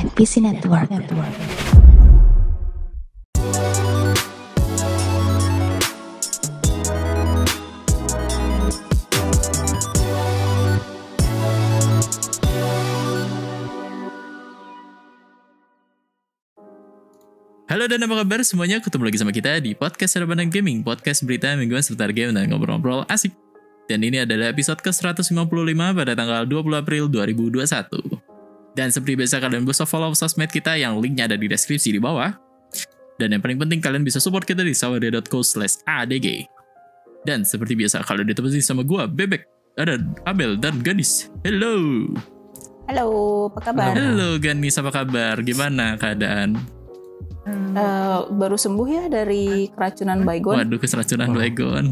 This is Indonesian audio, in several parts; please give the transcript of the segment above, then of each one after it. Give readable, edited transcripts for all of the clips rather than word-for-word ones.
PC Network. Halo dan apa kabar semuanya, ketemu lagi sama kita di podcast Rebahan Gaming, podcast berita mingguan seputar game dan ngobrol-ngobrol asik. Dan ini adalah episode ke-155 pada tanggal 20 April 2021. Dan seperti biasa kalian bisa follow sosmed kita yang linknya ada di deskripsi di bawah. Dan yang paling penting kalian bisa support kita di sawadia.co/adg. Dan seperti biasa kalian ditemani sama gua, Bebek, ada Abel dan Ganis. Hello. Halo, apa kabar? Halo Ganis, apa kabar? Gimana keadaan? Baru sembuh ya dari keracunan baygon. Waduh, keracunan baygon.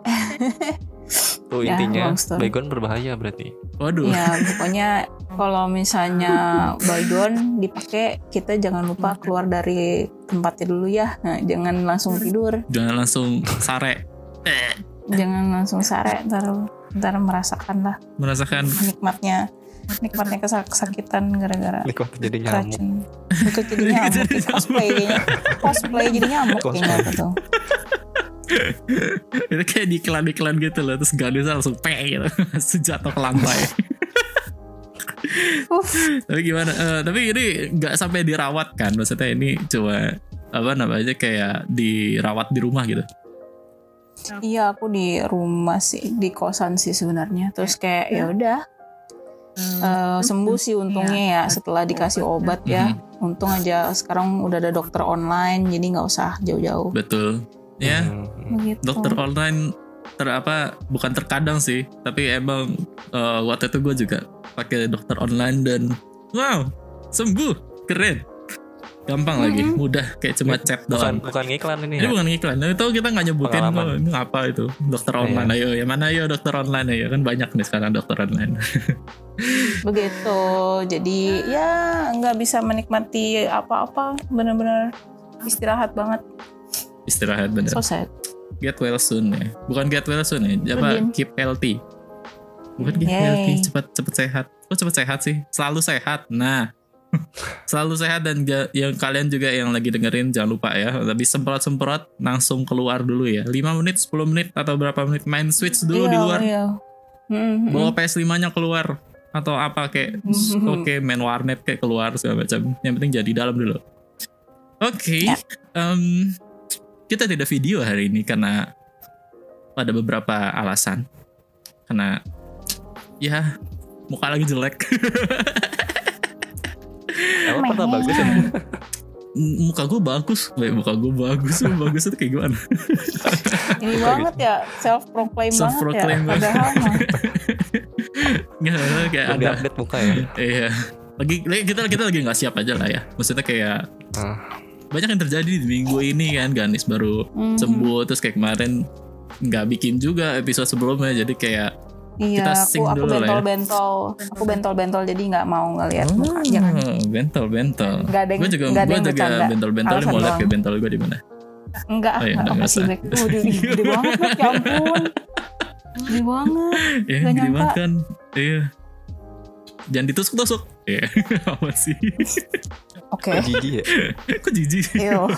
Tuh Ya, intinya long story. baygon berbahaya berarti. Waduh. Ya, pokoknya kalau misalnya baygon dipakai, kita jangan lupa keluar dari tempatnya dulu ya. Nah, jangan langsung tidur, Jangan langsung sare. jangan langsung sare, ntar merasakan Merasakan nikmatnya kesakitan gara-gara Nikmat jadi nyamuk. racun. Itu jadi nyamuk, cosplay jadi nyamuk kayaknya aku tuh. itu kayak di iklan-iklan gitu loh, terus Ganis langsung gitu, langsung jatuh ke lantai. Tapi gimana? Tapi ini nggak sampai dirawat kan? Maksudnya ini coba apa namanya kayak dirawat di rumah gitu. Iya, aku di rumah sih, di kosan sih sebenarnya. Terus kayak ya udah sembuh sih untungnya ya setelah dikasih obat ya. Untung aja sekarang udah ada dokter online, jadi nggak usah jauh-jauh. Betul. Ya, Begitu. dokter online bukan terkadang sih, tapi emang waktu itu gue juga pakai dokter online dan wow, sembuh, keren. Gampang lagi, mudah, kayak cuma chat doang. Bukan ngiklan ini. Ini Ya? bukan iklan, itu kita nggak nyebutin kok Pengalaman. ini apa itu dokter online. Ayo, yang mana ayo dokter online ayo, kan banyak nih sekarang dokter online. Begitu. Jadi ya nggak bisa menikmati apa-apa, bener-bener istirahat banget. Istirahat bener. So sad. Get well soon ya, bukan get well soon ya, apa Bener. keep healthy. Bukan keep Yay. healthy, cepet sehat. Kok cepet sehat sih? Selalu sehat. Nah, selalu sehat dan yang kalian juga yang lagi dengerin jangan lupa ya, tapi semprot langsung keluar dulu ya. 5 menit, 10 menit atau berapa menit main Switch dulu di luar. Iya. Bawa PS5-nya keluar atau apa kayak oke, main warnet kayak keluar segala macam. Yang penting jadi dalam dulu. Oke. Kita tidak video hari ini karena ada beberapa alasan. Karena ya muka lagi jelek. Emang pernah bagus ya? Muka gue bagus. Bagus itu kayak gimana? Ini banget ya, self proclaim banget Self-proclaim ya. banget. Padahal mah Nggak, kayak Belum ada. update muka ya. Iya. Kita lagi nggak siap aja lah ya. Maksudnya kayak banyak yang terjadi di minggu ini kan. Ganis baru sembuh, terus kayak kemarin nggak bikin juga episode sebelumnya, jadi kayak kita iya, sync aku dulu lah ya. bentol-bentol jadi nggak mau ngelihat muka. Jangan. Bentol. Nggak ada yang- Gue juga nggak ada yang bercanda. bentol-bentol. Ini Alasan mau lihat doang. kayak bentol gue di mana? Enggak, Oh, iya, udah, apa nggak sih usah. Bek? Gede banget, Bek. Ya ampun. Gede banget. Ya, Nggak gede nyangka. banget kan. Iya. Jangan ditusuk-tusuk. Iya. Apa sih? Oke. Jijik ya. Kok jijik sih? Iyo.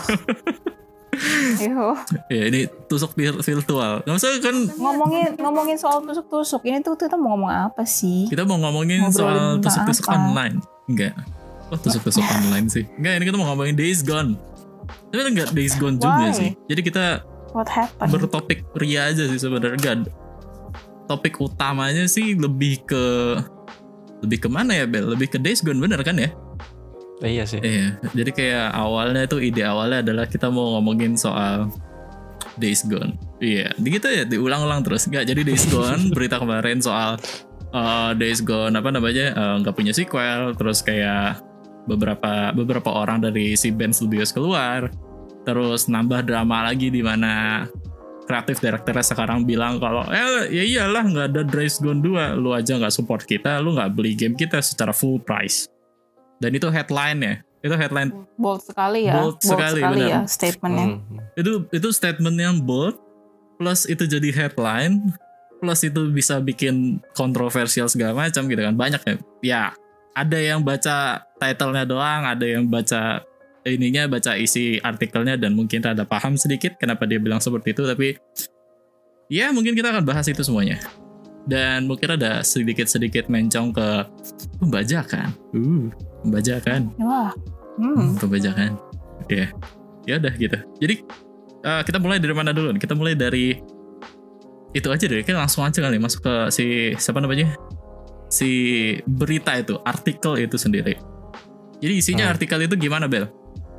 Ya ini tusuk virtual. Nggak usah kan. Ngomongin soal tusuk-tusuk. Ini tuh kita mau ngomong apa sih? Kita mau ngomongin Ngobrolin soal tentang tusuk-tusuk apa? online. Enggak. Oh, tusuk-tusuk online sih. Enggak, ini kita mau ngomongin Days Gone. Tapi enggak Days Gone juga Why? sih. Jadi kita What happened? bertopik ria aja sih sebenarnya. Enggak. Topik utamanya sih lebih ke mana ya, Bel? Lebih ke Days Gone bener kan ya? Iya sih. Iya. Jadi kayak ide awalnya adalah kita mau ngomongin soal Days Gone. Iya, gitu ya, diulang-ulang terus. Enggak, jadi Days Gone berita kemarin soal Days Gone apa namanya nggak punya sequel, terus kayak beberapa orang dari si band Studios keluar, terus nambah drama lagi di mana kreatif direkturnya sekarang bilang kalau ya iyalah nggak ada Days Gone 2, lu aja nggak support kita, lu nggak beli game kita secara full price. Dan itu headline ya. Itu headline Bold sekali ya. Bold sekali, benar. ya statementnya. itu statement yang bold, plus itu jadi headline, plus itu bisa bikin kontroversial segala macam gitu kan. Banyak ya. Ya, ada yang baca title-nya doang, ada yang baca baca isi artikelnya dan mungkin rada paham sedikit kenapa dia bilang seperti itu, tapi ya mungkin kita akan bahas itu semuanya. Dan mungkin ada sedikit mencong ke pembajakan. Pembajakan. Wah. Pembajakan. Oke. Ya udah gitu. Jadi kita mulai dari mana dulu? Kita mulai dari itu aja deh. Kita langsung aja kali masuk ke siapa namanya? Si berita itu, artikel itu sendiri. Jadi isinya artikel itu gimana, Bel?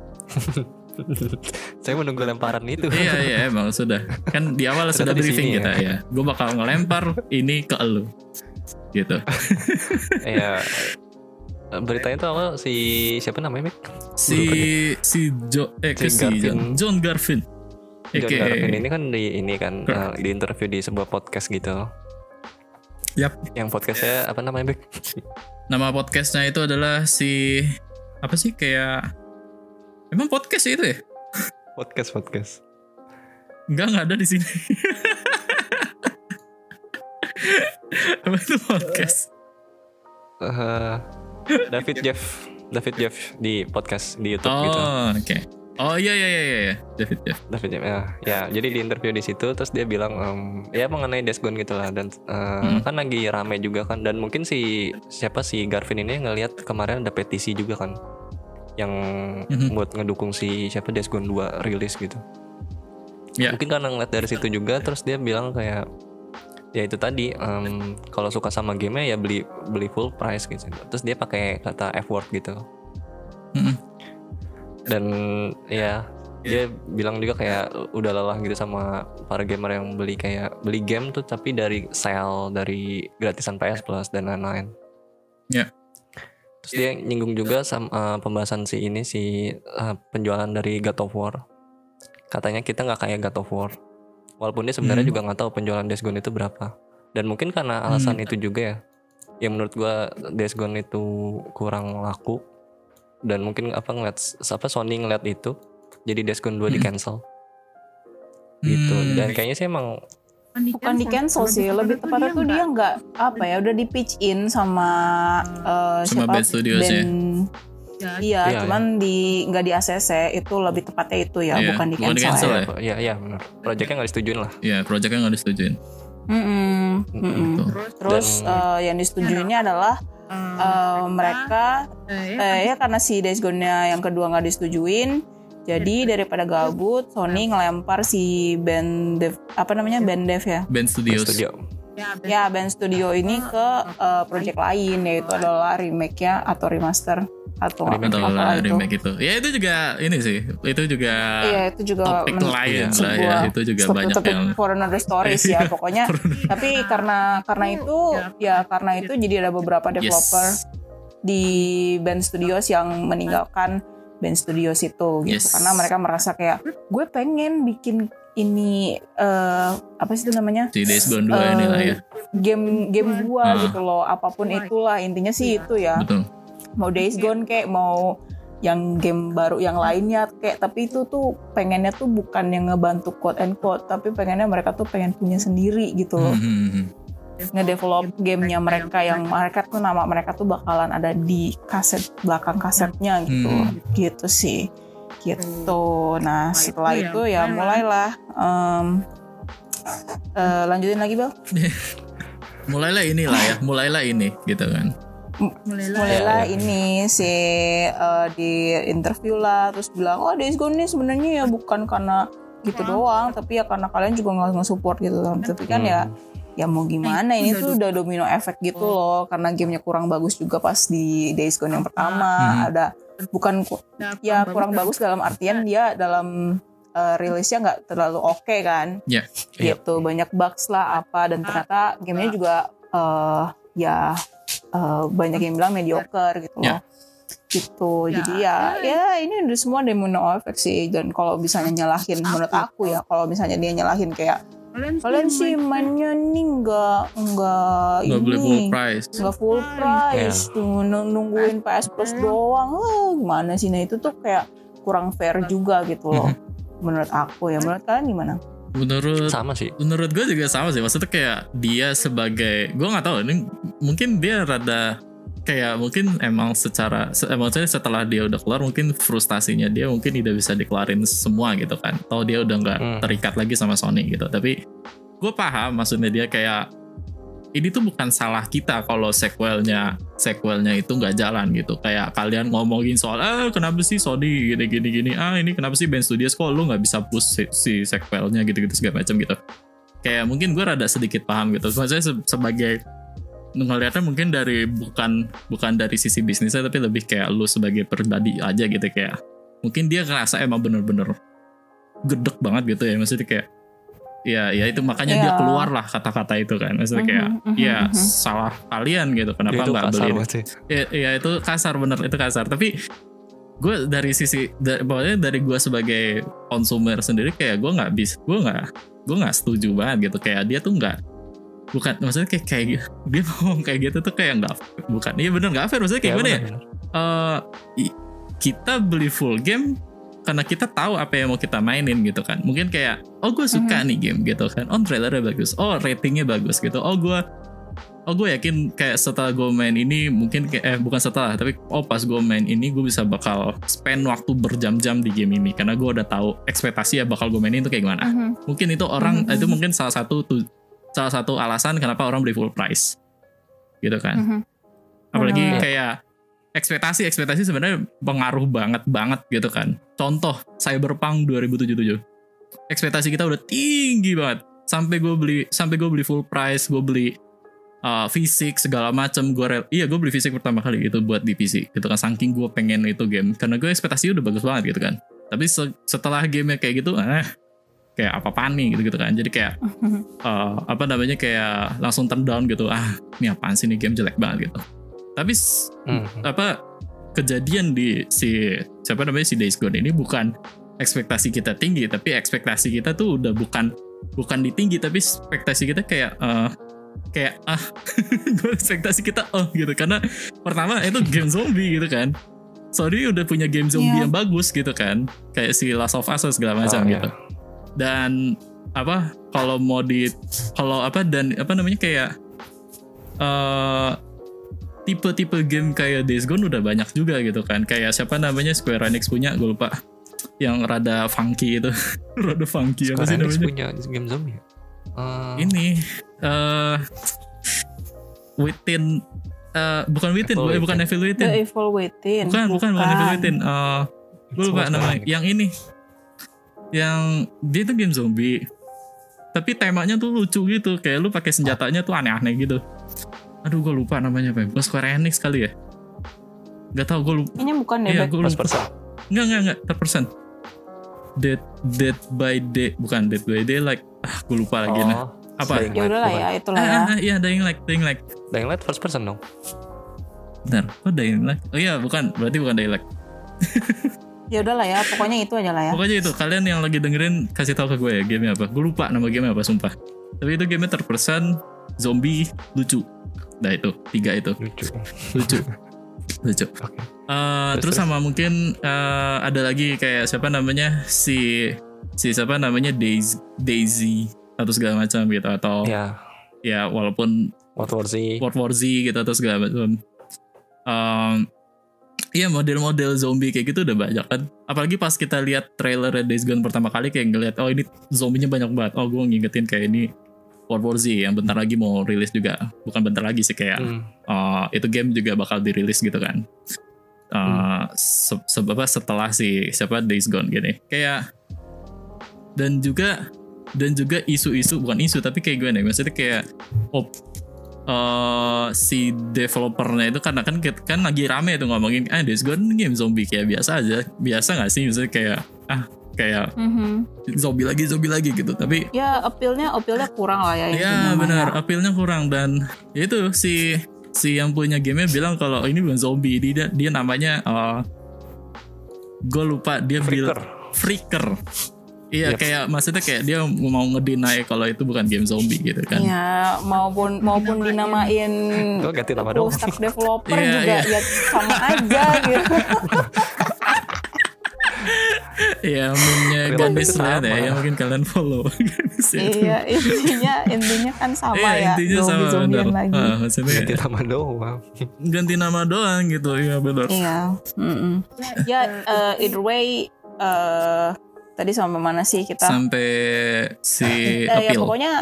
Saya menunggu lemparan itu. Iya emang sudah. Kan di awal sudah briefing kita ya. Gue bakal ngelempar ini ke elu. Gitu. Iya. Beritanya itu apa siapa namanya, Mik? John Garvin. John Garvin ini kan di interview di sebuah podcast gitu. Yap. Yang podcastnya apa namanya, Mik? Nama podcastnya itu adalah apa sih, kayak emang podcast itu ya? Podcast. Enggak ada di sini. Apa itu podcast? David Jeff di podcast di YouTube gitu. Oh, oke. Oh iya. David Jeff. Ya, jadi di interview di situ terus dia bilang ya mengenai Days Gone gitulah, dan kan lagi rame juga kan, dan mungkin si Garvin ini ngelihat kemarin ada petisi juga kan yang buat ngedukung si Days Gone 2 rilis gitu. Yeah. Mungkin karena ngeliat dari situ juga, terus dia bilang kayak ya itu tadi, kalau suka sama game-nya ya beli full price gitu. Terus dia pakai kata F-word gitu. Dan ya dia bilang juga kayak udah lelah gitu sama para gamer yang beli game tuh tapi dari sale, dari gratisan PS Plus dan lain-lain. Ya. Terus dia nyinggung juga sama pembahasan penjualan dari God of War. Katanya kita nggak kayak God of War. Walaupun dia sebenarnya juga nggak tahu penjualan Days Gone itu berapa. Dan mungkin karena alasan itu juga ya. Ya menurut gua Days Gone itu kurang laku. Dan mungkin Sony ngeliat itu, jadi Days Gone 2 di cancel. Gitu. Dan kayaknya sih emang bukan di cancel sih, lebih tepatnya tuh dia nggak udah di pitch in sama Band Studios ya. Iya, cuman nggak di ACC, itu lebih tepatnya itu ya, bukan di cancel ya. Iya benar. Proyeknya nggak disetujuin lah. Iya, proyeknya nggak disetujuin. Terus yang disetujuinnya adalah mereka ya karena si Days Gone-nya yang kedua nggak disetujuin, jadi daripada gabut Sony ngelempar si Band Studios ini ke project lain, yaitu adalah remake-nya atau remaster atau remake itu. Ya itu juga ini sih. Itu juga topik lain lah ya. Itu juga banyak yang for another stories ya pokoknya. Tapi karena itu jadi ada beberapa developer di Band Studios yang meninggalkan Band Studios itu gitu. Karena mereka merasa kayak gue pengen bikin ini apa sih itu namanya? Si Days Gone 2 inilah ya. Game gua gitu loh. Apapun itulah intinya sih itu ya. Betul. Mau Days Gone kayak mau yang game baru yang lainnya kayak, tapi itu tuh pengennya tuh bukan yang ngebantu quote and quote, tapi pengennya mereka tuh pengen punya sendiri gitu loh. Ngedevelop gamenya mereka yang mereka tuh nama mereka tuh bakalan ada di kaset belakang kasetnya gitu. Gitu sih. Gitu. Nah setelah itu ya mulailah lanjutin lagi Bel. mulailah ini gitu kan. Mulailah ini si di interview lah, terus bilang Days Gone ini sebenarnya ya bukan karena gitu doang, tapi ya karena kalian juga nggak nge-support gitu kan. Tapi kan ya mau gimana, ini tuh udah domino efek gitu loh, karena gamenya kurang bagus juga pas di Days Gone yang pertama. Ada bukan ya kurang bagus dalam artian dia dalam rilisnya nggak terlalu oke kan. Gitu, banyak bugs lah apa, dan ternyata gamenya juga banyak yang bilang mediocre gitu loh. Gitu. Jadi ya ini udah semua domino effect sih. Dan kalau misalnya nyalahin, menurut aku ya, kalau misalnya dia nyalahin kayak kalian sih mainnya nih nggak full price, nungguin PS Plus doang, gimana sih? Nah itu tuh kayak kurang fair juga gitu loh. Menurut aku ya. Menurut kalian gimana? Menurut gue juga sama sih. Maksudnya kayak dia sebagai, gue nggak tahu, ini mungkin dia rada kayak mungkin emang maksudnya setelah dia udah keluar mungkin frustasinya dia mungkin tidak bisa dikeluarin semua gitu kan, atau dia udah nggak terikat lagi sama Sony gitu. Tapi gue paham maksudnya dia kayak ini tuh bukan salah kita kalau sequelnya itu nggak jalan gitu. Kayak kalian ngomongin soal kenapa sih Sony gini ini kenapa sih Band Studios kok lu nggak bisa push si sequelnya gitu segala macam gitu. Kayak mungkin gue rada sedikit paham gitu. Maksudnya sebagai ngeliatnya mungkin dari bukan dari sisi bisnisnya, tapi lebih kayak lu sebagai pribadi aja gitu. Kayak mungkin dia ngerasa emang bener-bener gedek banget gitu ya, maksudnya kayak ya itu makanya dia keluar lah kata-kata itu kan, maksudnya kayak salah kalian gitu, kenapa nggak beli ya itu kasar, bener itu kasar. Tapi gue dari sisi pokoknya dari gue sebagai konsumer sendiri kayak gue nggak setuju banget gitu. Kayak dia tuh bukan maksudnya kayak dia ngomong kayak gitu tuh kayak bukan iya bener nggak fair. Maksudnya kayak gimana ya, kita beli full game karena kita tahu apa yang mau kita mainin gitu kan. Mungkin kayak gue suka nih game gitu kan, trailernya bagus, ratingnya bagus gitu, gue yakin kayak setelah gue main ini mungkin kayak bukan setelah, tapi pas gue main ini gue bisa bakal spend waktu berjam-jam di game ini karena gue udah tahu ekspektasi ya bakal gue mainin itu kayak gimana. Mungkin itu orang itu mungkin salah satu alasan kenapa orang beli full price gitu kan. Apalagi kayak ekspektasi sebenarnya pengaruh banget gitu kan. Contoh Cyberpunk 2077, ekspektasi kita udah tinggi banget sampai gue beli full price, gue beli fisik segala macam. Gue beli fisik pertama kali gitu buat di PC gitu kan, saking gue pengen itu game karena gue ekspektasi udah bagus banget gitu kan. Tapi setelah gamenya kayak gitu kayak apa-apaan nih gitu kan. Jadi kayak kayak langsung turn down gitu. Ini apaan sih, ini game jelek banget gitu. Tapi kejadian di si Days Gone ini bukan ekspektasi kita tinggi, tapi ekspektasi kita tuh udah bukan di tinggi, tapi ekspektasi kita kayak ekspektasi kita gitu, karena pertama itu game zombie gitu kan. Sony udah punya game zombie yang bagus gitu kan, kayak si Last of Us segala macam gitu. Dan kayak tipe-tipe game kayak Days Gone udah banyak juga gitu kan. Kayak Square Enix punya, gue lupa, yang rada funky itu. Rada funky apa sih namanya? Square Enix punya game zombie. Ini Within, bukan Within, bukan Evil Within. The Evil Within. Bukan Evil Within. Gue lupa namanya. Yang ini, yang dia tuh game zombie, tapi temanya tuh lucu gitu. Kayak lu pakai senjatanya tuh aneh-aneh gitu. Aduh, gue lupa namanya apa. Bukan Square Enix kali ya? Gak tau, gue lupa. Ini bukan ya, gue lupa. Enggak, third person. Dead by Day, bukan Dead by Day, like gue lupa lagi nah. Apa? Ya udah lah ya, itulah ya. Iya, Dying Light. Dying Light first person dong. Benar, Dying Light. Oh iya, berarti bukan Dying Light. Ya udah lah ya, pokoknya itu aja lah ya. Pokoknya itu, kalian yang lagi dengerin kasih tahu ke gue ya gamenya apa. Gue lupa nama gamenya apa, sumpah. Tapi itu gamenya third person, zombie, lucu. Nah itu, 3 itu. Lucu. Okay. Terus sama mungkin ada lagi kayak si Daisy atau segala macam gitu, atau ya walaupun World War Z gitu atau segala macam. Iya, model-model zombie kayak gitu udah banyak kan. Apalagi pas kita lihat trailer Days Gone pertama kali kayak ngeliat ini zombinya banyak banget. Gue ngingetin kayak ini World War Z yang bentar lagi mau rilis juga. Bukan bentar lagi sih, kayak itu game juga bakal dirilis gitu kan. Setelah Days Gone gini. Kayak dan juga isu-isu, bukan isu tapi kayak gue nih, maksudnya kayak si developernya itu karena kan lagi rame tuh ngomongin Days Gone game zombie kayak biasa aja. Biasa gak sih, maksudnya kayak zombie lagi gitu. Tapi ya appeal-nya kurang lah ya. Ya benar, appeal-nya kurang. Dan itu si yang punya game-nya bilang kalau ini bukan zombie, dia namanya gue lupa, dia bilang Freaker. Iya, kayak maksudnya kayak dia mau ngedeny kalau itu bukan game zombie gitu kan. Iya, maupun dinamain full stack developer juga ya sama aja gitu. Ya meme-nya Ganis itu lihat ya, sama. yang mungkin kalian follow. Ganis ya. Iya, intinya kan sama Iya, ya, intinya sama zombie-zombian benar. lagi. Maksudnya Ganti nama doang. ganti nama doang gitu, iya benar. Iya, ya either way, tadi sampai mana sih kita? Sampai si Ya appeal. pokoknya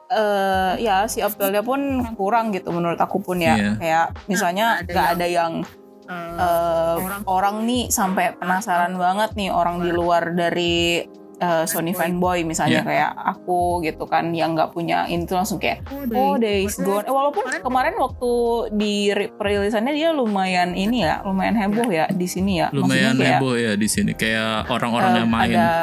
ya si appeal-nya pun kurang gitu menurut aku pun ya. Iya. Kayak misalnya gak ada yang orang nih sampai penasaran banget nih, orang di luar dari Sony fanboy misalnya Iya. kayak aku gitu kan, yang nggak punya itu langsung kayak oh Days Gone. Walaupun kemarin waktu di perilisannya dia lumayan ini ya, lumayan heboh ya di sini ya. Lumayan Maksudnya kayak, heboh ya di sini, kayak orang-orang yang main. ada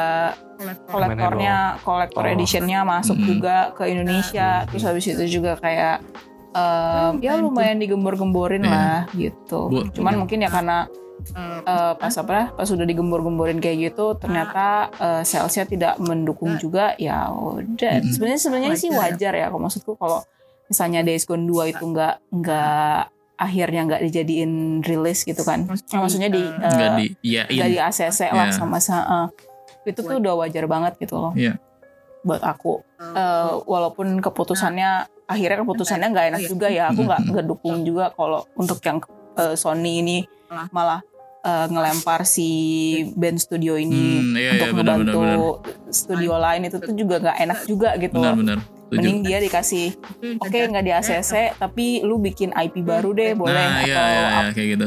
kolektor editionnya masuk juga ke Indonesia. Terus habis itu juga kayak ya lumayan digembor-gemborin lah gitu. Cuman mungkin ya karena pas udah digembor-gemborin kayak gitu ternyata salesnya tidak mendukung juga, ya udah. Sebenarnya sih wajar ya. Kalau maksudku kalau misalnya Days Gone 2 itu nggak akhirnya nggak dijadiin rilis gitu kan. Maksudnya Nggak di ACC lah sama itu tuh udah wajar banget gitu loh. Iya. Buat aku walaupun akhirnya keputusannya nggak enak juga ya, aku nggak dukung juga kalau untuk yang Sony ini malah ngelempar si band studio ini untuk ngebantu studio lain, itu tuh juga nggak enak juga gitu loh. Benar. Mending dia dikasih oke, nggak di ACC tapi lu bikin IP baru deh boleh, Nah, iya, kayak gitu.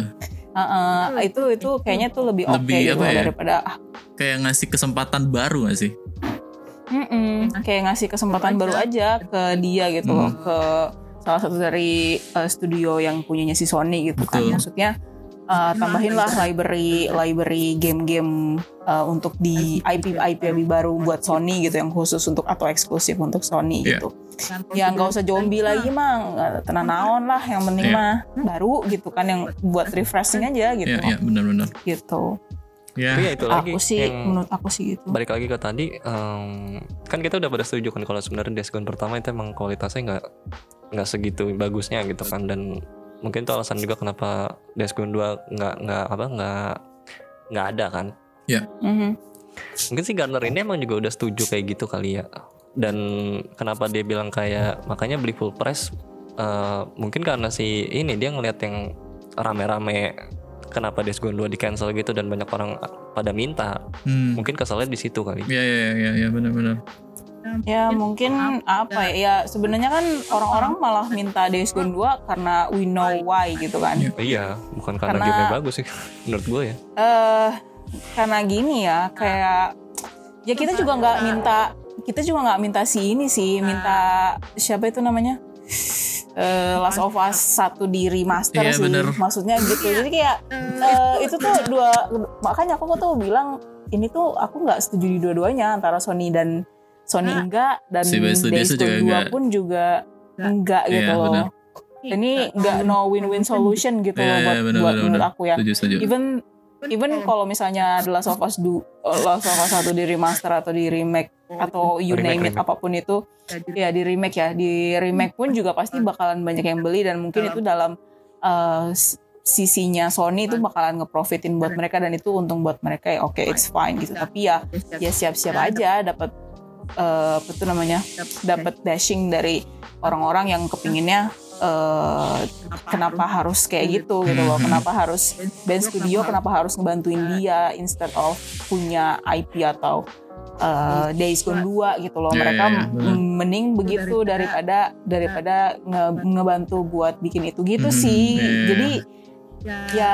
Itu kayaknya tuh lebih oke gitu apa ya? daripada Kayak ngasih kesempatan baru gak sih? kayak ngasih kesempatan baru aja ke dia gitu loh, ke salah satu dari studio yang punyanya si Sony gitu. Betul. Kan maksudnya tambahin lah library game-game untuk di IP baru buat Sony gitu, yang khusus untuk atau eksklusif untuk Sony gitu. Ya nggak usah zombie lagi mah, tenang naon lah, yang penting mah baru gitu kan, yang buat refreshing aja gitu. Iya, benar. Gitu. Tapi ya itu lagi Menurut aku sih gitu. Balik lagi ke tadi, kan kita udah pada setuju kan kalau sebenarnya Days Gone pertama itu emang kualitasnya nggak segitu bagusnya gitu kan, dan mungkin itu alasan juga kenapa Days Gone 2 nggak ada kan. Iya. Mungkin si Garner ini emang juga udah setuju kayak gitu kali ya, dan kenapa dia bilang kayak makanya beli full price, mungkin karena si ini dia ngeliat yang rame-rame kenapa Days Gone 2 di cancel gitu dan banyak orang pada minta. Mungkin kesalnya di situ kali. Iya, benar. Ya mungkin apa ya, sebenarnya kan orang-orang malah minta Days Gone 2 karena we know why gitu kan. Iya, bukan karena game-nya bagus sih menurut gue ya. Karena gini ya, kayak ya kita juga nggak minta si ini sih, minta siapa itu namanya, Last of Us 1 di remaster sih, bener. Maksudnya gitu. Jadi kayak itu tuh makanya aku tuh bilang ini tuh aku nggak setuju di dua-duanya, antara Sony enggak, dan Days Gone 2 pun juga enggak gitu loh. Bener. Ini enggak no win-win solution gitu loh buat menurut aku ya. Setuju. Even kalau misalnya The Last of Us 1 di remaster atau di remake atau you name it apapun itu ya, di remake pun juga pasti bakalan banyak yang beli, dan mungkin itu dalam sisinya Sony itu bakalan ngeprofitin buat mereka, dan itu untung buat mereka ya, oke, it's fine gitu. Tapi ya siap-siap aja dapat dapat bashing dari orang-orang yang kepinginnya kenapa harus kayak gitu loh, kenapa harus band studio, kenapa harus ngebantuin dia instead of punya IP atau Days Gone 2 gitu loh. Mereka mending begitu daripada ngebantu buat bikin itu gitu sih. Jadi ya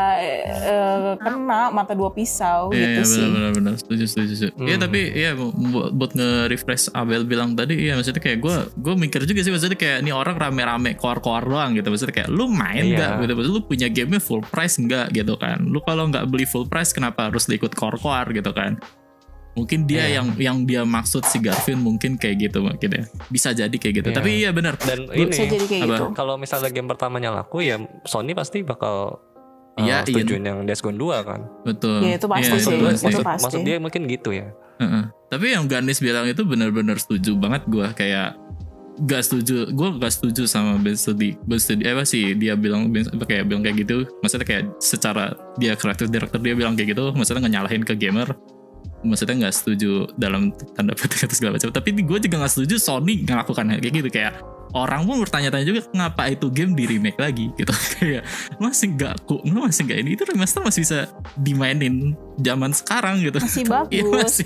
kena mata dua pisau gitu sih. Benar. Setuju. Iya, tapi ya buat nge-refresh Abel bilang tadi, ya maksudnya kayak gue mikir juga sih, maksudnya kayak ini orang rame-rame koar-koar doang gitu, maksudnya kayak lu main nggak gitu, maksudnya lu punya gamenya full price nggak gitu kan, lu kalau nggak beli full price kenapa harus ikut koar-koar gitu kan. Mungkin dia yang dia maksud si Garvin mungkin kayak gitu mungkin ya. Bisa jadi kayak gitu. Tapi iya benar. Dan ini bisa jadi kayak gitu. Kalau misalnya game pertamanya laku ya Sony pasti bakal setujuin yang Days Gone 2 kan. Betul. Ya itu pasti sih. Maksud dia mungkin gitu ya. Tapi yang Ganis bilang itu benar-benar setuju banget gue, kayak gak setuju sama band study dia bilang kayak gitu, maksudnya kayak secara dia kreatif director dia bilang kayak gitu, maksudnya nganyalahin ke gamer. maksudnya nggak setuju dalam tanda petik atau segala macam. Tapi gue juga nggak setuju Sony ngelakukan hal kayak gitu. Kayak orang pun bertanya-tanya juga kenapa itu game di remake lagi gitu. Kayak masih nggak ini, itu remaster masih bisa dimainin zaman sekarang gitu. Masih bagus,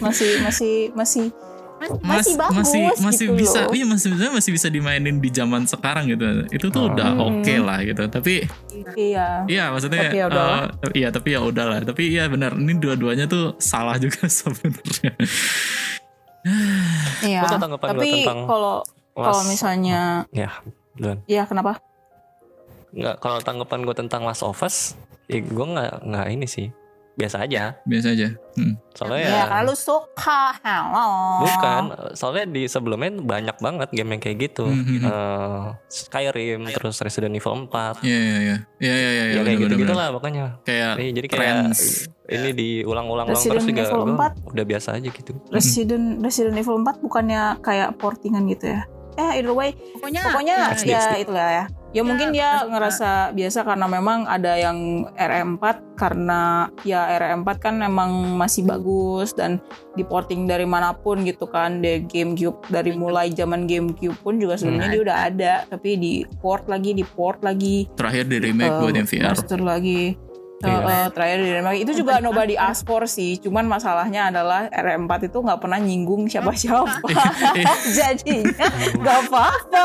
masih masih gitu bisa, loh. iya masih bisa dimainin di zaman sekarang gitu. Itu tuh udah oke lah gitu. Tapi iya maksudnya Tapi ya udahlah. tapi ya udahlah. Tapi iya benar, ini dua-duanya tuh salah juga sebenarnya. Iya. Apa tanggapan gue Tapi tentang kalau misalnya ya, duluan. ya kenapa? Nggak, kalau tanggapan gue tentang Last of Us, ya gue nggak ini sih, biasa aja. Biasa aja. Soalnya Ya kalau suka, halo. bukan, soalnya di sebelumnya banyak banget game yang kayak gitu. Skyrim, terus Resident Evil 4. Iya. Ya kayak gitu-gitu lah pokoknya. Kayak Jadi kayak trends. ini diulang-ulang Resident terus juga Evil gue 4. udah biasa aja gitu. Resident Evil 4 bukannya kayak portingan gitu ya? Either way, pokoknya HD. ya itulah ya. Ya mungkin dia ngerasa biasa karena memang ada yang RE4, karena ya RE4 kan memang masih bagus dan diporting dari manapun gitu kan. Dari GameCube, dari mulai zaman GameCube pun juga sebenarnya dia udah ada, tapi di port lagi. Terakhir di remake buat yang VR. Master lagi. Terakhir di remake itu juga nobody ask for sih, cuman masalahnya adalah RE4 itu nggak pernah nyinggung siapa-siapa. Jadinya nggak apa-apa.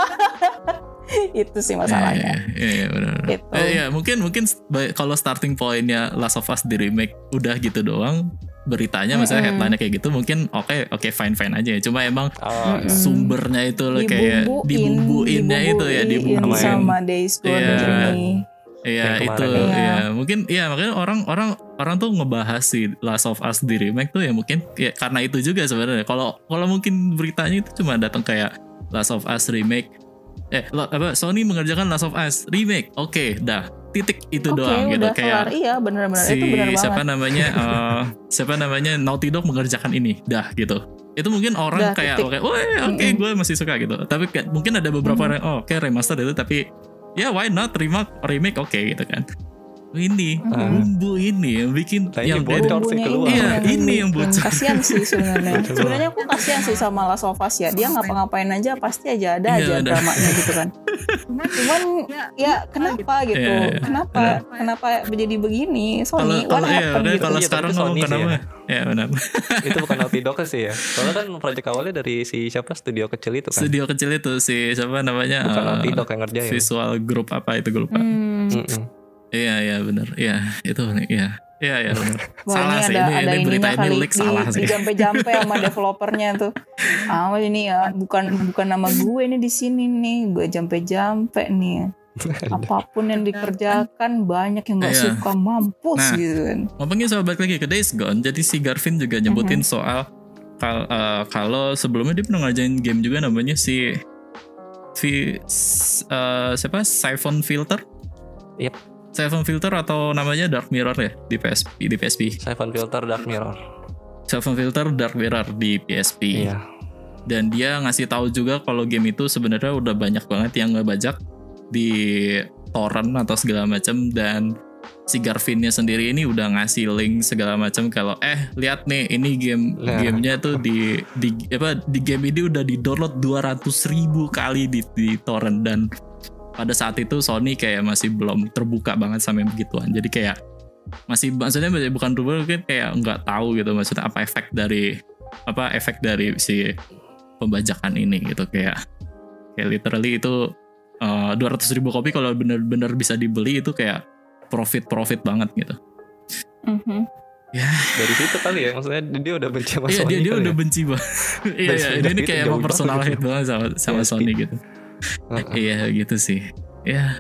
Itu sih masalahnya. Iya benar. Gitu. Iya mungkin kalau starting pointnya Last of Us di remake udah gitu doang, beritanya misalnya headline-nya kayak gitu, mungkin oke fine aja ya. Cuma emang sumbernya itu loh kayak dibumbuinnya itu ya, dibumbuin sama Days Gone ini. Iya itu ya mungkin ya makanya orang tuh ngebahas si Last of Us di remake tuh ya mungkin ya karena itu juga sebenarnya. Kalau mungkin beritanya itu cuma datang kayak Last of Us remake, Sony mengerjakan Last of Us remake, oke, dah titik itu doang gitu. Kayak iya benar-benar si itu benar banget. siapa namanya Naughty Dog mengerjakan ini, dah gitu. Itu mungkin orang kayak oke gue masih suka gitu. Tapi mungkin ada beberapa orang oke remaster itu, tapi ya why not remake oke gitu kan. Ini bumbu ini yang bikin yang bocor sih keluar. Iya, ini yang bocor. Kasian sih sebenarnya. Sebenarnya aku kasian sih sama Last of Us ya. Dia ngapa-ngapain aja pasti aja ada aja dramanya gitu kan. Cuman ya kenapa gitu? Kenapa menjadi begini? Sony, what happened gitu? Kalau sekarang ngomong kenapa? Ya benar. Itu bukan Naughty Dog sih ya. Soalnya kan proyek awalnya dari si siapa, studio kecil itu kan. Studio kecil itu si siapa namanya? Bukan Naughty Dog yang ngerjain. Visual Group apa itu gue lupa. Iya benar. Iya itu ya. Iya benar. Salah sih ini berita ini leak salah sih. Dijampe sama developernya tuh. Ini ya bukan nama gue ini di sini nih. Gue jampe nih. Apapun yang dikerjakan banyak yang nggak suka, mampus gitu kan. Ngomongin soal balik lagi ke Days Gone. Jadi si Garvin juga nyebutin soal kalau sebelumnya dia pernah ngajain game juga namanya siapa Siphon Filter. Yep. Siphon Filter atau namanya Dark Mirror ya di PSP. Siphon Filter Dark Mirror. Siphon Filter Dark Mirror di PSP. Iya. Dan dia ngasih tahu juga kalau game itu sebenarnya udah banyak banget yang ngebajak di torrent atau segala macam, dan si Garvinnya sendiri ini udah ngasih link segala macam kalau lihat nih ini gamenya tuh di game ini udah di download 200.000 kali di torrent, dan pada saat itu Sony kayak masih belum terbuka banget sama begituan. Jadi kayak maksudnya bukan terbuka, mungkin kayak nggak tahu gitu maksudnya apa efek dari si pembajakan ini gitu. Kayak literally itu 200.000 kopi kalau benar-benar bisa dibeli itu kayak profit banget gitu. Ya dari situ kali ya, maksudnya dia udah benci sama Sony. Iya dia udah benci banget. Iya ini kayak emang personal hate banget sama Sony gitu. Iya gitu sih. Ya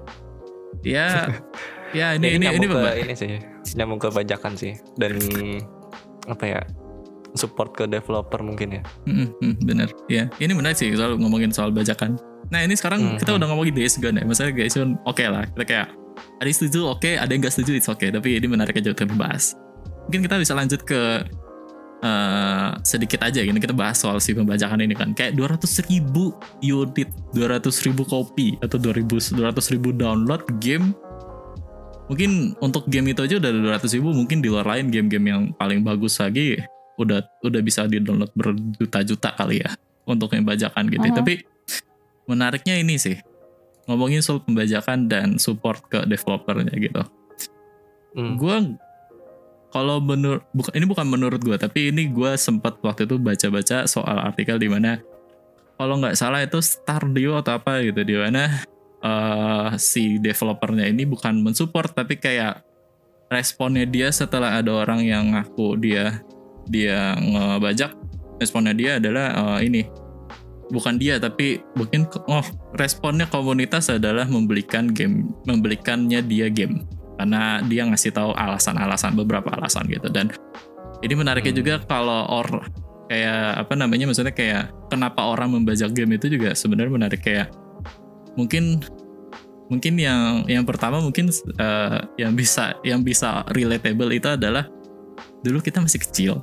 ini sih nyambung ke bajakan sih, dan apa ya, support ke developer mungkin ya. Bener ya, ini menarik sih soal ngomongin soal bajakan. Nah ini sekarang kita udah ngomongin Days Gone ya, maksudnya Days Gone oke lah, kita kayak ada yang setuju oke, ada yang gak setuju it's oke, tapi ini menarik aja untuk dibahas. Mungkin kita bisa lanjut ke sedikit aja gini, kita bahas soal si pembajakan ini kan. Kayak 200.000 unit, 200.000 kopi atau 200.000 download game. Mungkin untuk game itu aja udah 200.000, mungkin di luar lain game-game yang paling bagus lagi udah bisa di-download berjuta-juta kali ya untuk yang bajakan gitu. Tapi menariknya ini sih, ngomongin soal pembajakan dan support ke developernya gitu. Gue kalau ini bukan menurut gue, tapi ini gue sempat waktu itu baca-baca soal artikel di mana kalau nggak salah itu Stardew atau apa gitu, di mana si developernya ini bukan mensupport, tapi kayak responnya dia setelah ada orang yang ngaku dia ngebajak, responnya dia adalah ini bukan dia, tapi mungkin responnya komunitas adalah membelikannya dia game, karena dia ngasih tahu beberapa alasan gitu. Dan ini menariknya juga kalau kayak apa namanya, maksudnya kayak kenapa orang membajak game itu juga sebenarnya menarik. Kayak mungkin yang pertama mungkin yang bisa relatable itu adalah dulu kita masih kecil.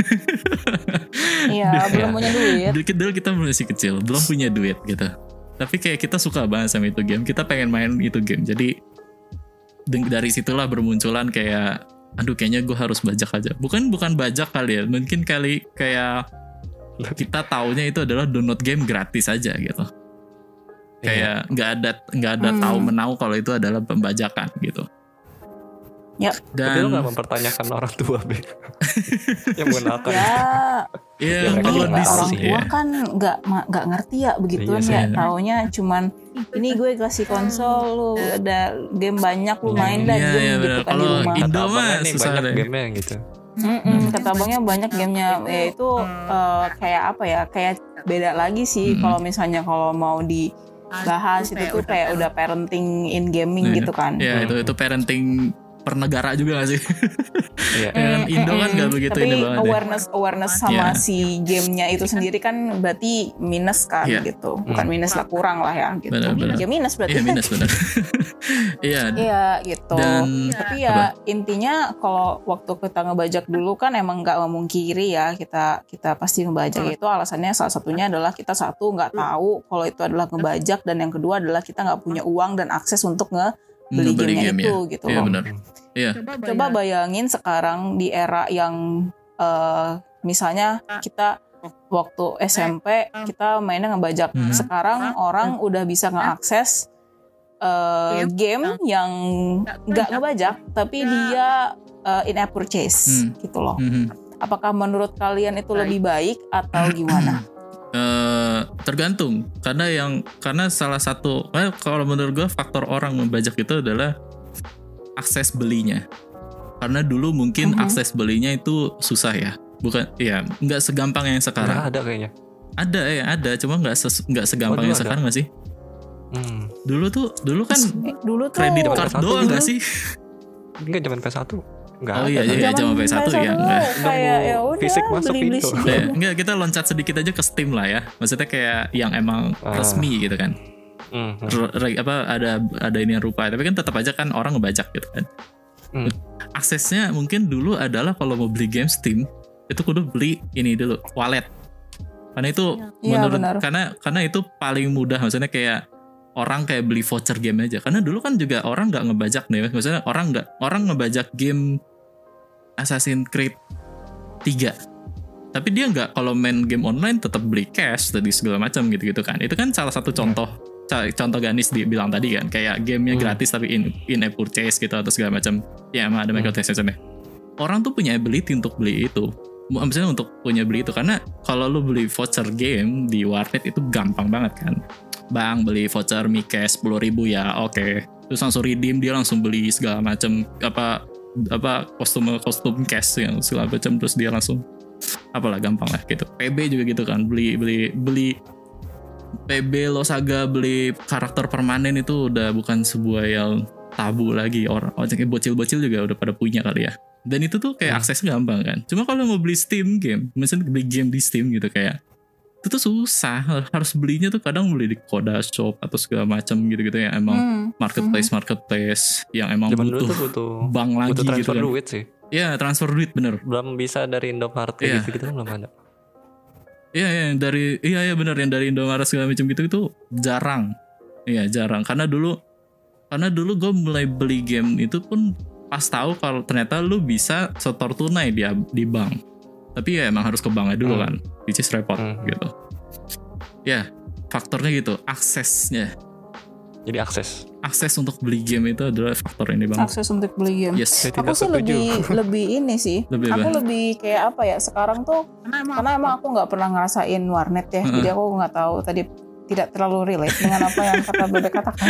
Iya, belum punya duit. Dulu kita masih kecil, belum punya duit gitu. Tapi kayak kita suka banget sama itu game, kita pengen main itu game. Jadi dari situlah bermunculan kayak, aduh kayaknya gue harus bajak aja. Bukan bajak kali ya, mungkin kayak kita taunya itu adalah download game gratis aja gitu. Kayak nggak ada tahu menau kalau itu adalah pembajakan gitu. Ya. Tapi lo gak mempertanyakan orang tua, Be? Yang menggunakan. Ya kalau orang tua kan nggak ngerti ya begituan ya. Taunya cuman ini gue kasih konsol, lu ada game banyak, lu main dah game gitu kan di rumah. Indo mah susah banyak deh. game-nya gitu. Kata abangnya banyak gamenya, ya itu kayak apa ya, kayak beda lagi sih. Kalau misalnya kalau mau dibahas itu tuh kayak udah parenting in gaming gitu kan. Ya itu parenting per negara juga gak sih? Kan Indo kan gak begitu ini banget. Tapi awareness sama si gamenya itu sendiri kan berarti minus kan gitu. Bukan minus lah, kurang lah ya gitu. Benar. Ya minus berarti. Iya minus benar. Iya gitu. Tapi ya intinya kalau waktu kita ngebajak dulu kan emang gak memungkiri ya kita pasti ngebajak. Itu alasannya salah satunya adalah kita satu gak tahu kalau itu adalah ngebajak, dan yang kedua adalah kita gak punya uang dan akses untuk beli gamenya itu gitu loh. Benar. Iya. Coba bayangin sekarang di era yang misalnya kita waktu SMP kita mainnya ngebajak. Sekarang orang udah bisa ngeakses game yang nggak ngebajak tapi dia in-app purchase gitu loh. Apakah menurut kalian itu lebih baik atau gimana? Tergantung, karena salah satu kalau menurut gue faktor orang membajak itu adalah akses belinya. Karena dulu mungkin akses belinya itu susah ya, bukan ya, nggak segampang yang sekarang. Ada kayaknya. Ada, cuma nggak segampang yang sekarang nggak sih? Dulu kan kredit card doang nggak sih? Enggak, zaman PS1. Oh iya, zaman PS1 ya. Kayak ya udah fisik masuk beli gitu. Enggak, kita loncat sedikit aja ke Steam lah ya. Maksudnya kayak yang emang resmi gitu kan. Ada ini yang rupa, tapi kan tetap aja kan orang ngebajak gitu kan. Aksesnya mungkin dulu adalah kalau mau beli game Steam itu kudu beli ini dulu, wallet. Karena itu menurut karena itu paling mudah, maksudnya kayak orang kayak beli voucher game aja. Karena dulu kan juga orang nggak ngebajak nih, maksudnya orang ngebajak game Assassin's Creed 3. Tapi dia nggak, kalau main game online tetap beli cash tadi segala macam gitu kan. Itu kan salah satu contoh Ganis bilang tadi kan, kayak gamenya gratis tapi in-app purchase gitu atau segala macam. Ya emang ada microtransaction-nya. Orang tuh punya ability untuk beli itu. Maksudnya untuk punya beli itu, karena kalau lu beli voucher game di warnet itu gampang banget kan. Bang, beli voucher Mi Cash 10.000 ya, oke. Terus langsung redeem, dia langsung beli segala macam apa kostum cash yang segala macam, terus dia langsung apalah, gampang lah gitu. PB juga gitu kan, beli PB Losaga, beli karakter permanen itu udah bukan sebuah yang tabu lagi. Orang bocil-bocil juga udah pada punya kali ya. Dan itu tuh kayak aksesnya gampang kan. Cuma kalau mau beli Steam game, misalnya beli game di Steam gitu, kayak itu tuh susah. Harus belinya tuh kadang beli di Koda Shop atau segala macam gitu ya, emang marketplace yang emang butuh bank lagi butuh transfer gitu kan. Duit sih. Iya, transfer duit bener. Belum bisa dari Indomaret gitu kan belum ada. Iya, benar, yang dari Indomaret segala macam gitu itu jarang. Iya, jarang. Karena dulu gue mulai beli game itu pun pas tahu kalau ternyata lu bisa setor tunai di bank. Tapi ya emang harus ke banknya dulu kan, which is repot gitu. Ya, faktornya gitu, aksesnya. Jadi akses untuk beli game itu adalah faktor ini banget. Akses untuk beli game. Yes. Aku sih lebih ini sih. Aku lebih kayak apa ya? Sekarang tuh karena emang aku nggak pernah ngerasain warnet ya, jadi aku nggak tahu tadi tidak terlalu relate dengan apa yang kata Bebek katakan.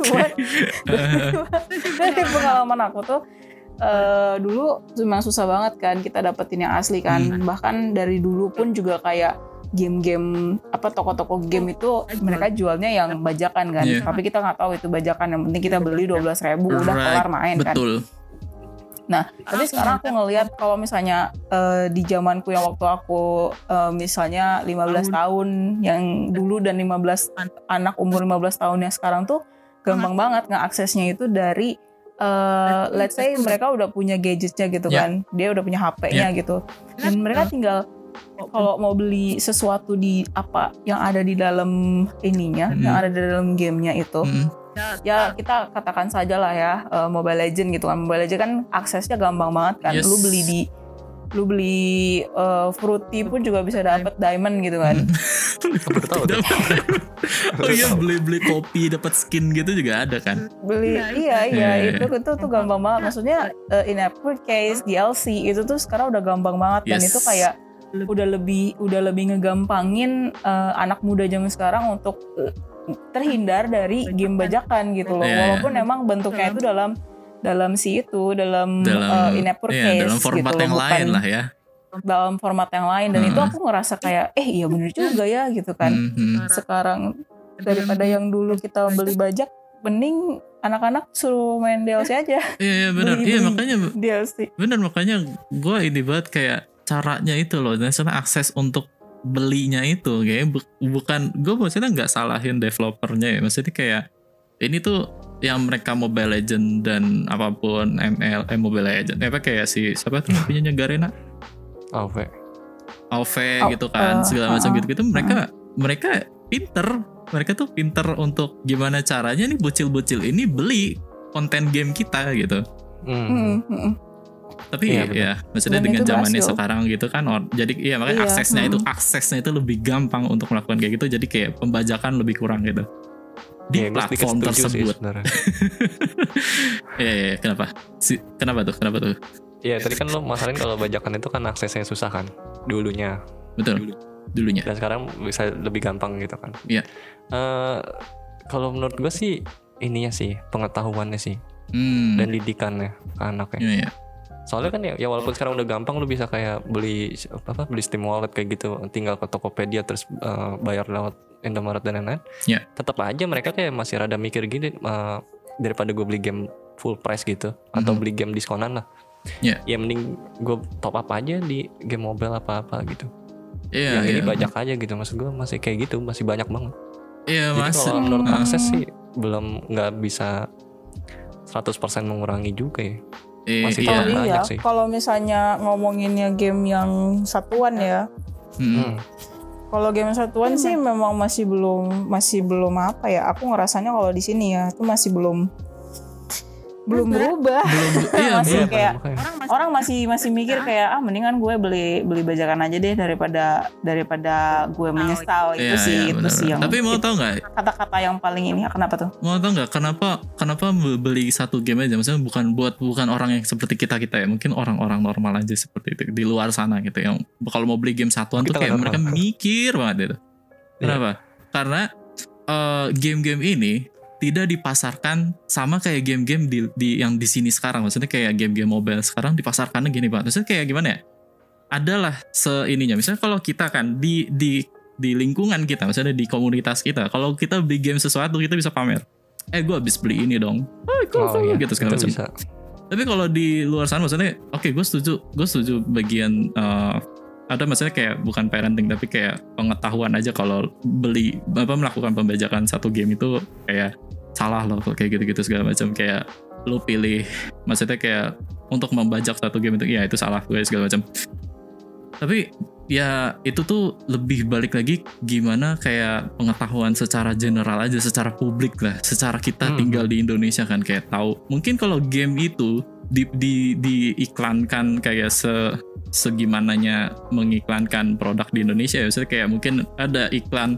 Dari pengalaman aku tuh dulu memang susah banget kan kita dapetin yang asli kan. Bahkan dari dulu pun juga kayak game-game apa toko-toko game itu mereka jualnya yang bajakan kan, tapi kita nggak tahu itu bajakan, yang penting kita beli 12.000 udah kelar main kan. Nah tapi sekarang aku ngelihat kalau misalnya di zamanku yang waktu aku misalnya 15 tahun yang dulu dan 15 anak umur 15 tahun yang sekarang tuh gampang banget ngeaksesnya itu dari let's say mereka udah punya gadgetnya gitu kan, dia udah punya HP-nya gitu, dan mereka tinggal kalau mau beli sesuatu di apa yang ada di dalam ininya, yang ada di dalam gamenya itu, ya kita katakan saja lah ya Mobile Legend gitu kan. Mobile Legend kan aksesnya gampang banget kan. Lu beli Fruity pun juga bisa dapet diamond gitu kan. Oh iya, beli kopi dapat skin gitu juga ada kan. Itu tuh gampang banget. Maksudnya in-app purchase, DLC itu tuh sekarang udah gampang banget, dan itu kayak udah lebih ngegampangin anak muda zaman sekarang untuk terhindar dari game bajakan gitu loh. Walaupun emang bentuknya itu dalam in-app purchase, dalam format gitu yang loh, lain lah ya. Dalam format yang lain, dan itu aku ngerasa kayak iya bener juga ya gitu kan. Sekarang daripada yang dulu kita beli bajak, mending anak-anak suruh main DLC aja. Iya benar. Iya makanya DLC. Benar, makanya gue ini banget kayak caranya itu loh, dan sana akses untuk belinya itu kayak bukan, gue maksudnya nggak salahin developernya ya, maksudnya kayak ini tuh yang mereka Mobile Legend dan apapun Mobile Legend apa kayak si siapa tuh punyanya Garena AoV gitu kan, segala macam gitu mereka tuh pinter untuk gimana caranya nih bocil-bocil ini beli konten game kita gitu. Tapi ya maksudnya dengan zamannya sekarang gitu kan, jadi iya makanya aksesnya itu lebih gampang untuk melakukan kayak gitu, jadi kayak pembajakan lebih kurang gitu di platform tersebut. Iya, kenapa tuh? Iya, tadi kan lo masalahin kalau bajakan itu kan aksesnya susah kan dulunya. Betul. Dulunya. Dan sekarang bisa lebih gampang gitu kan. Iya. Kalau menurut gue sih ininya sih pengetahuannya sih dan didikannya ke anaknya. Iya. Soalnya kan ya walaupun sekarang udah gampang lu bisa kayak beli Steam Wallet kayak gitu, tinggal ke Tokopedia terus bayar lewat Indomaret dan lain-lain. Yeah. Tetap aja mereka kayak masih rada mikir gini, daripada gue beli game full price gitu atau beli game diskonan lah. Yeah. Ya mending gue top up aja di game mobile apa-apa gitu. Iya. Yang ini bajak aja gitu, maksud gue masih kayak gitu, masih banyak banget. Iya, jadi kalau menurut akses sih nggak bisa 100% mengurangi juga ya. Masih banyak sih. Kalau misalnya ngomonginnya game yang satuan ya, kalau game satuan sih memang masih belum apa ya? Aku ngerasanya kalau di sini ya itu masih belum berubah. Masih kayak orang masih mikir kayak mendingan gue beli bajakan aja deh daripada gue menyesal. Itu sih yang. Tapi mau tahu nggak kata-kata yang paling ini kenapa tuh? Mau tahu nggak kenapa beli satu game aja? Maksudnya bukan orang yang seperti kita ya, mungkin orang-orang normal aja seperti itu di luar sana gitu, yang kalau mau beli game satuan tuh kayak mereka mikir banget itu. Kenapa? Karena game-game ini tidak dipasarkan sama kayak game-game di yang di sini sekarang. Maksudnya kayak game-game mobile sekarang dipasarkannya gini banget. Maksudnya kayak gimana ya? Adalah seininya. Misalnya kalau kita kan di lingkungan kita, misalnya di komunitas kita, kalau kita beli game sesuatu kita bisa pamer. Gue habis beli ini dong. Gitu segala macam. Tapi kalau di luar sana maksudnya gue setuju bagian ada maksudnya kayak bukan parenting tapi kayak pengetahuan aja, kalau melakukan pembajakan satu game itu kayak salah loh kayak gitu-gitu segala macam, kayak lu pilih maksudnya kayak untuk membajak satu game itu ya itu salah gue segala macam. Tapi ya itu tuh lebih balik lagi gimana kayak pengetahuan secara general aja, secara publik lah, secara kita tinggal di Indonesia kan kayak tahu. Mungkin kalau game itu diiklankan kayak segimananya mengiklankan produk di Indonesia ya. Maksudnya kayak mungkin ada iklan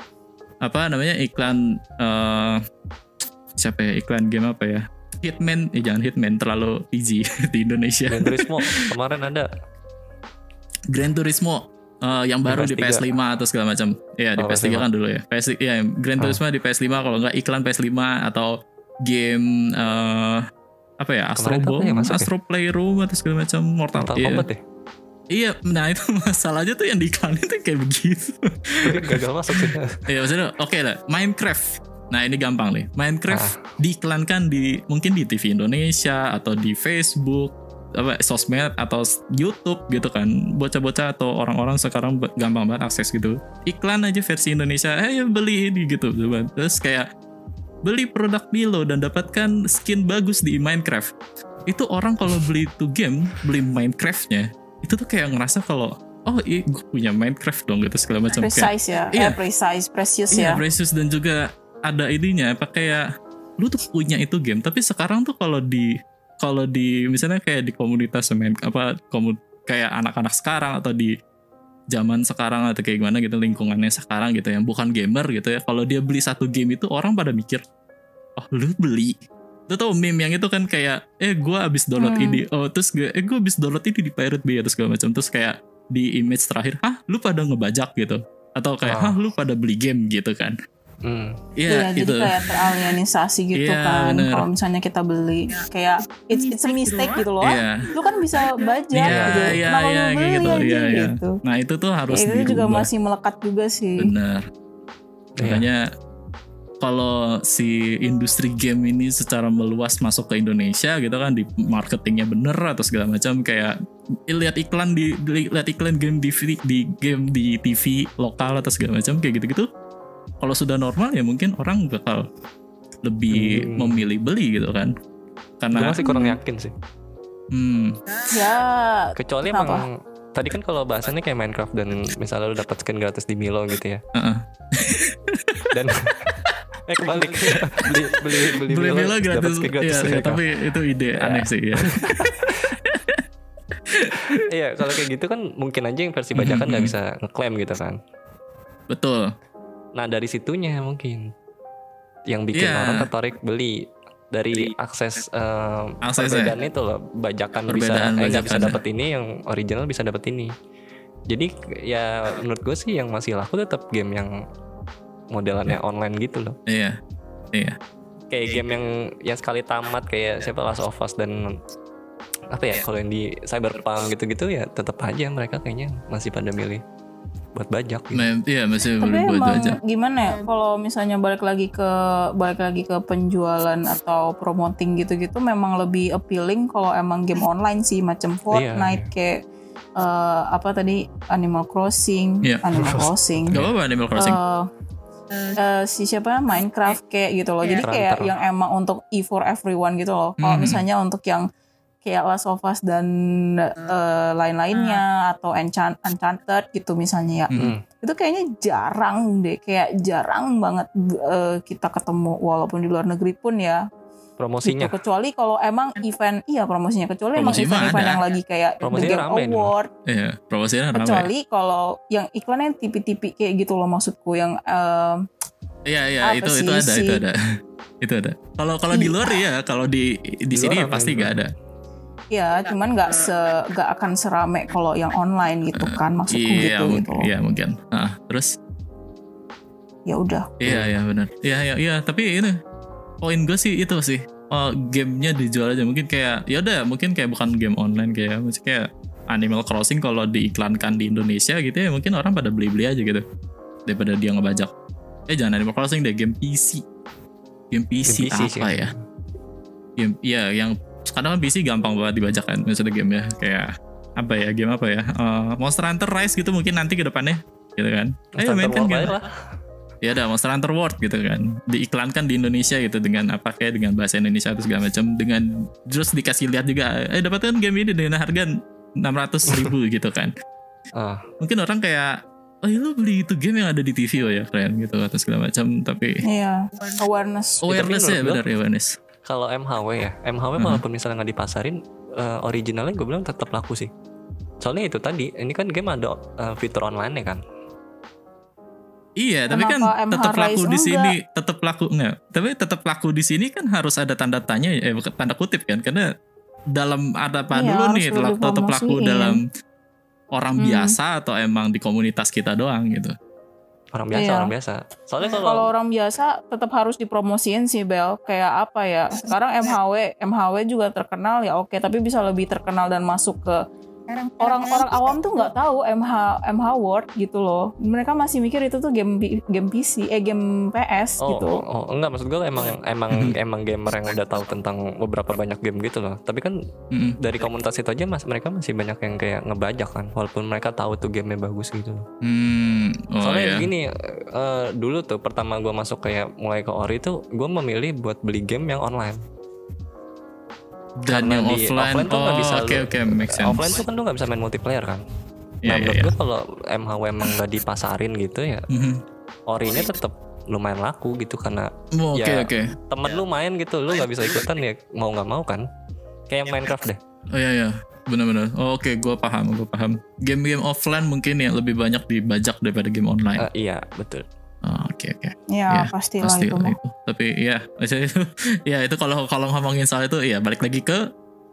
siapa ya, iklan game apa ya, Hitman, jangan Hitman, terlalu easy di Indonesia. Gran Turismo kemarin ada. Gran Turismo yang baru di PS5 atau segala macam. Ya di PS3 kan dulu ya. Gran Turismo di PS5, kalau nggak iklan PS5 atau game apa ya, Astro Bomb, Astro Playroom atau segala macam, Mortal Kombat ya. Iya, nah itu masalahnya tuh yang diiklanin tuh kayak begitu. Gagal masuk sih. Iya maksudnya oke lah, Minecraft. Nah ini gampang nih, Minecraft diiklankan mungkin di TV Indonesia atau di Facebook, sosmed atau YouTube gitu kan. Bocah-bocah atau orang-orang sekarang gampang banget akses gitu. Iklan aja versi Indonesia, beli ini gitu. Terus kayak beli produk Milo dan dapatkan skin bagus di Minecraft. Itu orang kalau beli itu game, beli Minecraftnya, itu tuh kayak ngerasa kalau gue punya Minecraft dong gitu segala macam. Precise ya, precious ya. Iya, precious, dan juga ada ininya kayak lu tuh punya itu game, tapi sekarang tuh kalau di misalnya kayak di komunitas kayak anak-anak sekarang atau di zaman sekarang atau kayak gimana gitu, lingkungannya sekarang gitu yang bukan gamer gitu ya, kalau dia beli satu game itu orang pada mikir, lu beli. Lu tau meme yang itu kan kayak gue abis download ini, terus gue abis download ini di Pirate Bay atau segala macam, terus kayak di image terakhir, lu pada ngebajak gitu, atau kayak lu pada beli game gitu kan. Iya, jadi kayak teralienisasi gitu kan. Kalau misalnya kita beli kayak it's a mistake gitu loh. Lu kan bisa bajak gitu. Kenapa lu beli gitu, aja gitu. Nah itu tuh harus dirubah. Itu juga masih melekat juga sih. Benar. Makanya kalau si industri game ini secara meluas masuk ke Indonesia gitu kan, di marketingnya bener atau segala macam, kayak lihat iklan game di TV lokal atau segala macam kayak gitu-gitu. Kalau sudah normal ya mungkin orang bakal lebih memilih beli gitu kan. Karena gue masih kurang yakin sih. Ya. Kecuali emang tadi kan kalau bahasannya kayak Minecraft dan misalnya lu dapat skin gratis di Milo gitu ya. Dan kebalik beli Milo gratis. Iya, tapi itu ide aneh sih ya. Iya, kalau kayak gitu kan mungkin aja yang versi bajakan nggak bisa ngeklaim gitu kan. Betul. Nah dari situnya mungkin yang bikin orang tertarik beli, dari akses perbedaan itu loh, bajakan bisa nggak bisa dapat ini, yang original bisa dapat ini. Jadi ya menurut gue sih yang masih laku tetap game yang modelannya online gitu loh. Iya. Kayak game yang sekali tamat kayak siapa, Last of Us dan apa ya, kalau yang di Cyberpunk gitu-gitu ya tetap aja mereka kayaknya masih pada milih buat bajak gitu. Iya masih tapi buat emang bajak. Gimana ya kalau misalnya balik lagi ke penjualan atau promoting gitu-gitu, memang lebih appealing kalau emang game online sih, macam Fortnite kayak apa tadi, Animal Crossing. Gak apa-apa Animal Crossing. Si siapa, Minecraft kayak gitu loh. Jadi kayak yang emang untuk for everyone gitu loh. Kalau misalnya untuk yang kayak Last of Us dan lain-lainnya atau Enchanted gitu misalnya ya, itu kayaknya jarang banget kita ketemu, walaupun di luar negeri pun ya promosinya gitu. Kecuali kalau emang event, promosinya, kecuali emang event yang lagi kayak The Game Award. Iya, promosinya rame. Kecuali kalau yang iklannya tipi-tipi kayak gitu loh, maksudku yang Iya itu ada. Kalau di luar ya, kalau di sini pasti nggak ada. Ya, cuman nggak akan serame kalau yang online gitu kan, maksudku gitu. Iya mungkin. Terus? Ya udah. Iya benar. Iya tapi ini poin gue sih itu sih. Gamenya dijual aja, mungkin kayak ya udah, mungkin kayak bukan game online kayak Animal Crossing kalau diiklankan di Indonesia gitu ya, mungkin orang pada beli aja gitu daripada dia ngebajak. Jangan Animal Crossing deh, game PC. Game PC apa sih ya? Game yang kadang kan PC gampang banget dibajak kan, misalnya game ya kayak game apa ya, Monster Hunter Rise gitu mungkin nanti ke depannya gitu kan. Ayo mainkan game lah. Ya ada Monster Hunter World gitu kan, diiklankan di Indonesia gitu dengan dengan bahasa Indonesia atau segala macam, dengan terus dikasih lihat juga, dapatkan game ini dengan harga 600.000 gitu kan. Mungkin orang kayak, lu beli itu game yang ada di TV ya keren gitu atau segala macam, tapi awareness ya, benar awareness. Kalau MHW walaupun misalnya nggak dipasarin, originalnya gue bilang tetap laku sih. Soalnya itu tadi, ini kan game ada fitur online kan. Iya, tapi kan Kenapa MH tetap laku Rise di sini, enggak? tetap laku enggak? Tapi tetap laku di sini kan harus ada tanda tanya, bukan tanda kutip kan? Karena dalam ada apa Iya, dulu harus nih, dulu tetap laku dipromosiin. dalam orang biasa atau emang di komunitas kita doang gitu? Orang biasa, Iya. orang biasa. Soalnya Kalau kalau orang biasa tetap harus dipromosiin sih Bel. Kayak apa ya? Sekarang MHW juga terkenal ya oke, tapi bisa lebih terkenal dan masuk ke orang-orang awam tuh nggak tahu MH World gitu loh. Mereka masih mikir itu tuh game PC, game PS gitu. enggak, maksud gue emang gamer yang udah tahu tentang beberapa banyak game gitu loh. Tapi kan dari komunitas itu aja mereka masih banyak yang kayak ngebajak kan, walaupun mereka tahu tuh gamenya bagus gitu. Soalnya gini, dulu tuh pertama gue masuk kayak mulai ke Ori tuh gue memilih buat beli game yang online. Dan Karena yang di offline tuh nggak bisa oke, make sense. offline tuh kan lu nggak bisa main multiplayer kan. Iya, Menurut iya. gue kalau MHW emang nggak dipasarin gitu ya, Ori-nya tetap lumayan laku gitu karena Oke. temen lu main gitu, lu nggak bisa ikutan ya mau nggak mau kan. Kayak Minecraft deh. Oh iya, benar-benar. Oke, gue paham. Game-game offline mungkin ya lebih banyak dibajak daripada game online. Iya betul. Oke. Ya, pastilah itu mah. itu. Tapi ya, maksudnya itu, ya itu kalau ngomongin soal itu, ya balik lagi ke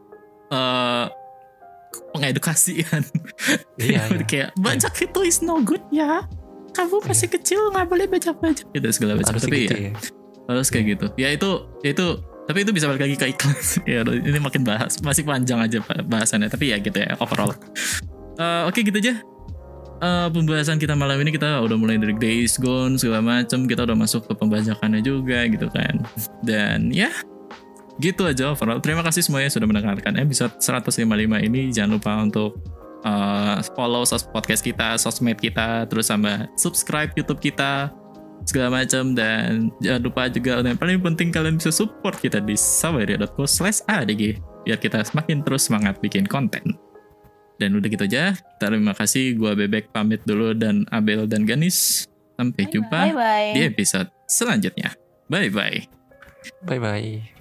pengedukasian. Iya. Kayak bajak itu is no good ya. Kamu masih kecil nggak boleh bajak-bajak gitu segala macam. Harus Tapi gitu ya, harus kayak gitu. Ya itu. Tapi itu bisa balik lagi ke iklan. Ya ini makin masih panjang aja bahasannya. Tapi ya gitu ya overall. Oke gitu aja. Pembahasan kita malam ini kita udah mulai dari Days Gone segala macam, kita udah masuk ke pembajakannya juga gitu kan. Dan ya gitu aja overall. Terima kasih semuanya sudah mendengarkan episode 155 ini. Jangan lupa untuk follow podcast kita, sosmed kita, terus sama subscribe YouTube kita segala macam, dan jangan lupa juga yang paling penting kalian bisa support kita di saweria.co/adg biar kita semakin terus semangat bikin konten. Dan udah gitu aja. Terima kasih, gua Bebek pamit dulu, dan Abel dan Ganis sampai jumpa Bye-bye. di episode selanjutnya. Bye bye. Bye bye.